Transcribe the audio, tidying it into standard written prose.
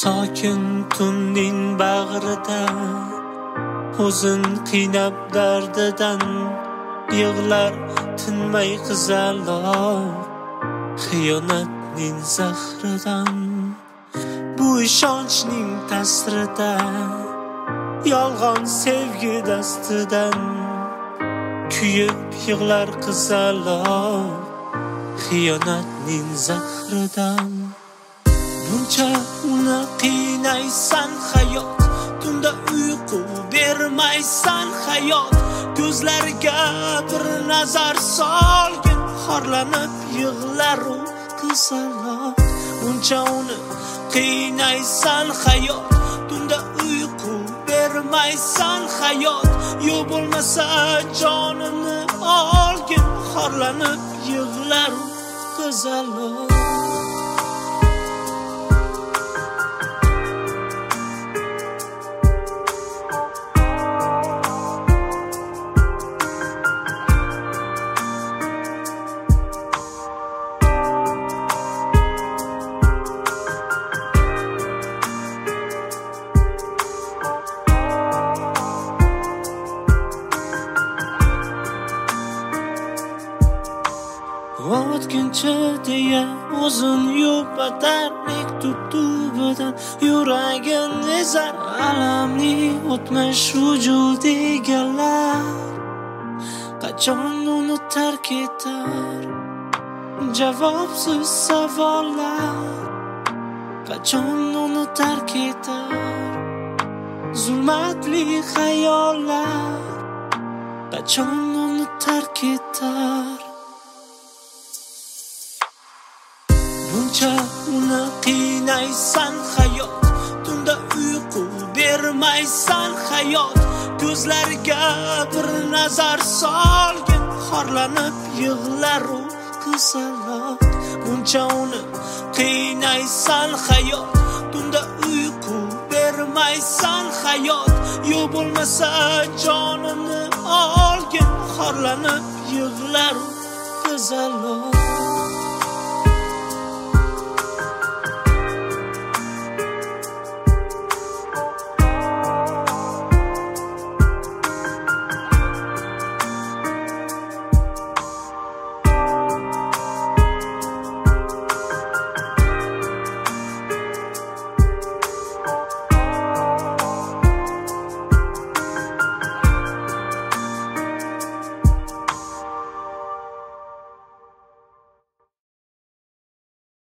sokin tunning bag'rida o'zin qiynab dardidan yig'lar tinmay qizaloq xiyonatning zahridan. Bu ishonchning ta'sirida yolg'on sevgi dastidan kuyib yig'lar qizaloq xiyonatning zahridan. Buncha uni qiynaysan hayot, tunda uyqu bermaysan hayot, ko'zlariga bir nazar solgin xorlanib yig'lar u qizaloq. Buncha uni qiynaysan hayot, tunda uyqu bermaysan hayot, yo'q bo'lmasa jonimni olgin xorlanib yig'lar u qizaloq. O'tkinchi deya o'zin yupatar mektubdan yuragin ezar alamli o'tmish vujud egallar. Qachon uni tark etar javobsiz savollar, qachon uni tark etar zulmatli xayollar, qachon uni tark etar. Buncha uni qiynaysan hayot, tunda uyqu bermaysan hayot, ko'zlariga bir nazar solgin xorlanib yig'lar u qizaloq. Buncha uni qiynaysan hayot, tunda uyqu bermaysan hayot, yo'q bo'lmasa jonimni olgin xorlanib yig'lar u qizaloq.